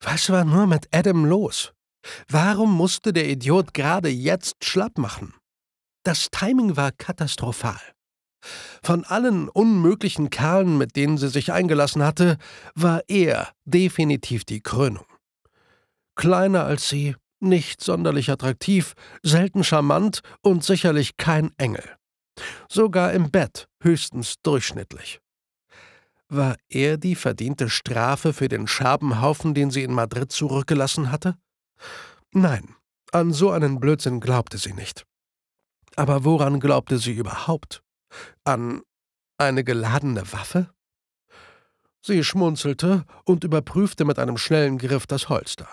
Was war nur mit Adam los? Warum musste der Idiot gerade jetzt schlapp machen? Das Timing war katastrophal. Von allen unmöglichen Kerlen, mit denen sie sich eingelassen hatte, war er definitiv die Krönung. Kleiner als sie, nicht sonderlich attraktiv, selten charmant und sicherlich kein Engel. Sogar im Bett höchstens durchschnittlich. War er die verdiente Strafe für den Scherbenhaufen, den sie in Madrid zurückgelassen hatte? Nein, an so einen Blödsinn glaubte sie nicht. Aber woran glaubte sie überhaupt? An eine geladene Waffe? Sie schmunzelte und überprüfte mit einem schnellen Griff das Holster.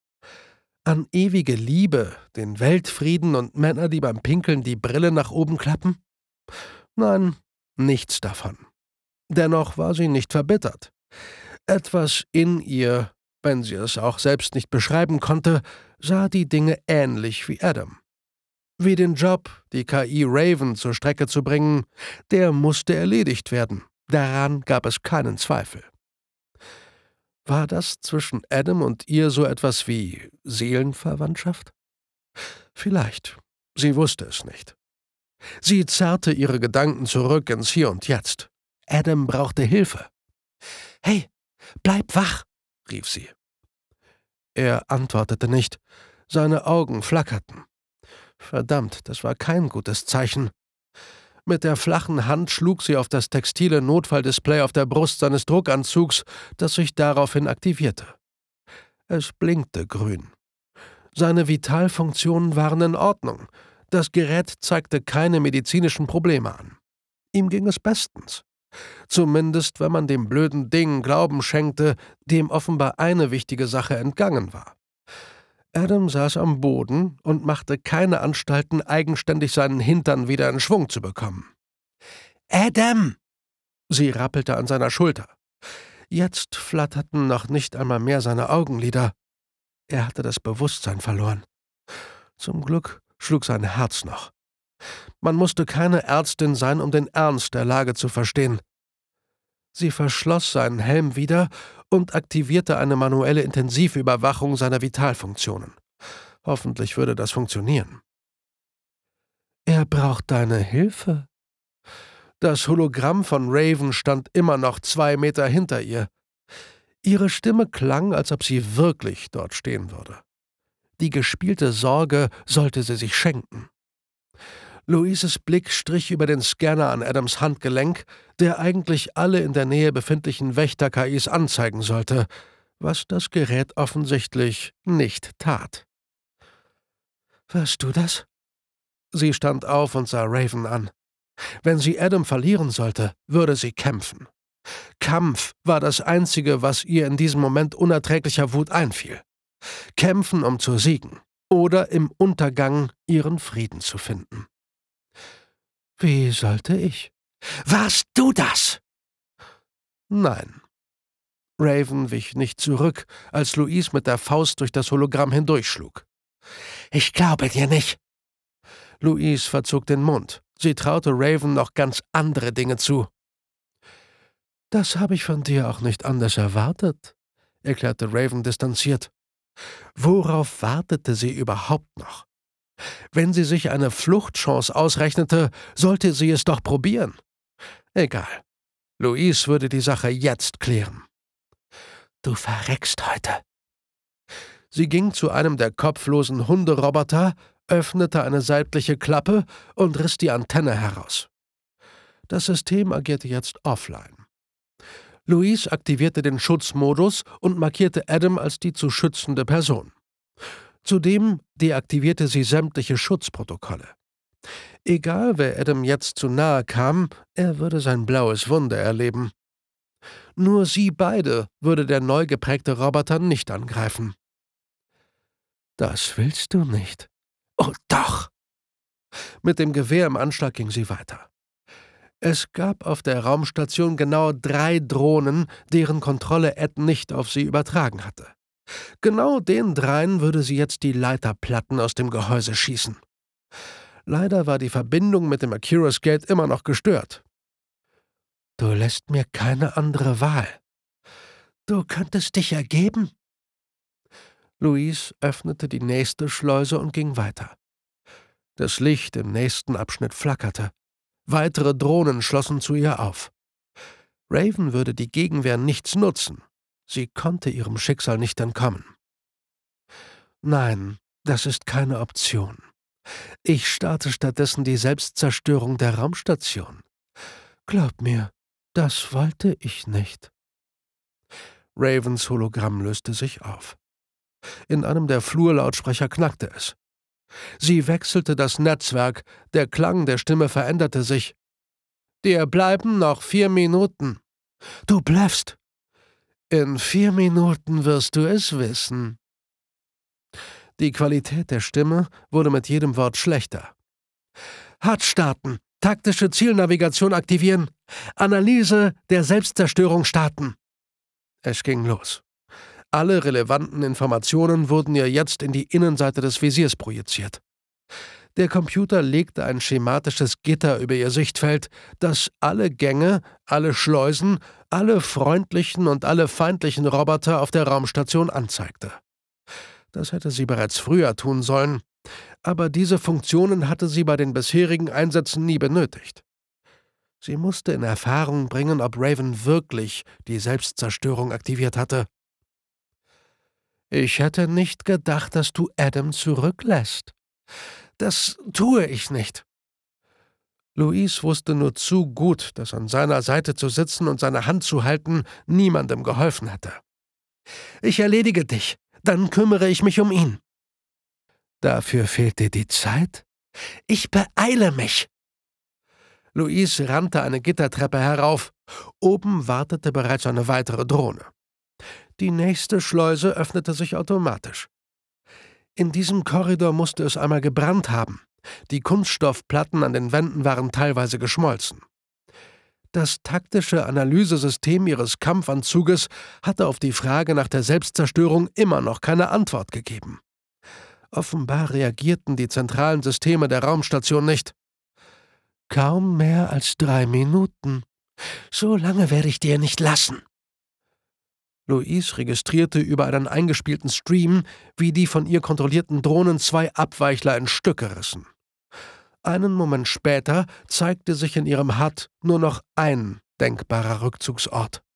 An ewige Liebe, den Weltfrieden und Männer, die beim Pinkeln die Brille nach oben klappen? Nein, nichts davon. Dennoch war sie nicht verbittert. Etwas in ihr, wenn sie es auch selbst nicht beschreiben konnte, sah die Dinge ähnlich wie Adam. Wie den Job, die KI Raven zur Strecke zu bringen, der musste erledigt werden. Daran gab es keinen Zweifel. War das zwischen Adam und ihr so etwas wie Seelenverwandtschaft? Vielleicht. Sie wusste es nicht. Sie zerrte ihre Gedanken zurück ins Hier und Jetzt. Adam brauchte Hilfe. »Hey, bleib wach«, rief sie. Er antwortete nicht. Seine Augen flackerten. Verdammt, das war kein gutes Zeichen. Mit der flachen Hand schlug sie auf das textile Notfalldisplay auf der Brust seines Druckanzugs, das sich daraufhin aktivierte. Es blinkte grün. Seine Vitalfunktionen waren in Ordnung. Das Gerät zeigte keine medizinischen Probleme an. Ihm ging es bestens. Zumindest, wenn man dem blöden Ding Glauben schenkte, dem offenbar eine wichtige Sache entgangen war. Adam saß am Boden und machte keine Anstalten, eigenständig seinen Hintern wieder in Schwung zu bekommen. »Adam!« Sie rappelte an seiner Schulter. Jetzt flatterten noch nicht einmal mehr seine Augenlider. Er hatte das Bewusstsein verloren. Zum Glück schlug sein Herz noch. Man musste keine Ärztin sein, um den Ernst der Lage zu verstehen. Sie verschloss seinen Helm wieder und aktivierte eine manuelle Intensivüberwachung seiner Vitalfunktionen. Hoffentlich würde das funktionieren. »Er braucht deine Hilfe.« Das Hologramm von Raven stand immer noch 2 Meter hinter ihr. Ihre Stimme klang, als ob sie wirklich dort stehen würde. Die gespielte Sorge sollte sie sich schenken. Louises Blick strich über den Scanner an Adams Handgelenk, der eigentlich alle in der Nähe befindlichen Wächter-KIs anzeigen sollte, was das Gerät offensichtlich nicht tat. »Warst du das?« Sie stand auf und sah Raven an. Wenn sie Adam verlieren sollte, würde sie kämpfen. Kampf war das Einzige, was ihr in diesem Moment unerträglicher Wut einfiel. Kämpfen, um zu siegen oder im Untergang ihren Frieden zu finden. »Wie sollte ich?« »Warst du das?« »Nein.« Raven wich nicht zurück, als Louise mit der Faust durch das Hologramm hindurchschlug. »Ich glaube dir nicht.« Louise verzog den Mund. Sie traute Raven noch ganz andere Dinge zu. »Das habe ich von dir auch nicht anders erwartet«, erklärte Raven distanziert. Worauf wartete sie überhaupt noch? Wenn sie sich eine Fluchtchance ausrechnete, sollte sie es doch probieren. Egal. Louise würde die Sache jetzt klären. »Du verreckst heute.« Sie ging zu einem der kopflosen Hunderoboter, öffnete eine seitliche Klappe und riss die Antenne heraus. Das System agierte jetzt offline. Louise aktivierte den Schutzmodus und markierte Adam als die zu schützende Person. Zudem deaktivierte sie sämtliche Schutzprotokolle. Egal, wer Adam jetzt zu nahe kam, er würde sein blaues Wunder erleben. Nur sie beide würde der neu geprägte Roboter nicht angreifen. »Das willst du nicht.« »Oh, doch!« Mit dem Gewehr im Anschlag ging sie weiter. Es gab auf der Raumstation genau 3 Drohnen, deren Kontrolle Ed nicht auf sie übertragen hatte. Genau den 3 würde sie jetzt die Leiterplatten aus dem Gehäuse schießen. Leider war die Verbindung mit dem Acuros Gate immer noch gestört. »Du lässt mir keine andere Wahl. Du könntest dich ergeben?« Louise öffnete die nächste Schleuse und ging weiter. Das Licht im nächsten Abschnitt flackerte. Weitere Drohnen schlossen zu ihr auf. Raven würde die Gegenwehr nichts nutzen. Sie konnte ihrem Schicksal nicht entkommen. Nein, das ist keine Option. Ich starte stattdessen die Selbstzerstörung der Raumstation. Glaub mir, das wollte ich nicht. Ravens Hologramm löste sich auf. In einem der Flurlautsprecher knackte es. Sie wechselte das Netzwerk, der Klang der Stimme veränderte sich. »Dir bleiben noch 4 Minuten.« »Du bluffst!« »In 4 Minuten wirst du es wissen.« Die Qualität der Stimme wurde mit jedem Wort schlechter. »Hard starten, taktische Zielnavigation aktivieren, Analyse der Selbstzerstörung starten.« Es ging los. Alle relevanten Informationen wurden ihr jetzt in die Innenseite des Visiers projiziert. Der Computer legte ein schematisches Gitter über ihr Sichtfeld, das alle Gänge, alle Schleusen, alle freundlichen und alle feindlichen Roboter auf der Raumstation anzeigte. Das hätte sie bereits früher tun sollen, aber diese Funktionen hatte sie bei den bisherigen Einsätzen nie benötigt. Sie musste in Erfahrung bringen, ob Raven wirklich die Selbstzerstörung aktiviert hatte. »Ich hätte nicht gedacht, dass du Adam zurücklässt.« »Das tue ich nicht.« Louise wusste nur zu gut, dass an seiner Seite zu sitzen und seine Hand zu halten niemandem geholfen hätte. »Ich erledige dich, dann kümmere ich mich um ihn.« »Dafür fehlt dir die Zeit?« »Ich beeile mich.« Louise rannte eine Gittertreppe herauf. Oben wartete bereits eine weitere Drohne. Die nächste Schleuse öffnete sich automatisch. In diesem Korridor musste es einmal gebrannt haben. Die Kunststoffplatten an den Wänden waren teilweise geschmolzen. Das taktische Analysesystem ihres Kampfanzuges hatte auf die Frage nach der Selbstzerstörung immer noch keine Antwort gegeben. Offenbar reagierten die zentralen Systeme der Raumstation nicht. »Kaum mehr als 3 Minuten. So lange werde ich dir nicht lassen.« Louise registrierte über einen eingespielten Stream, wie die von ihr kontrollierten Drohnen 2 Abweichler in Stücke rissen. Einen Moment später zeigte sich in ihrem HUD nur noch ein denkbarer Rückzugsort.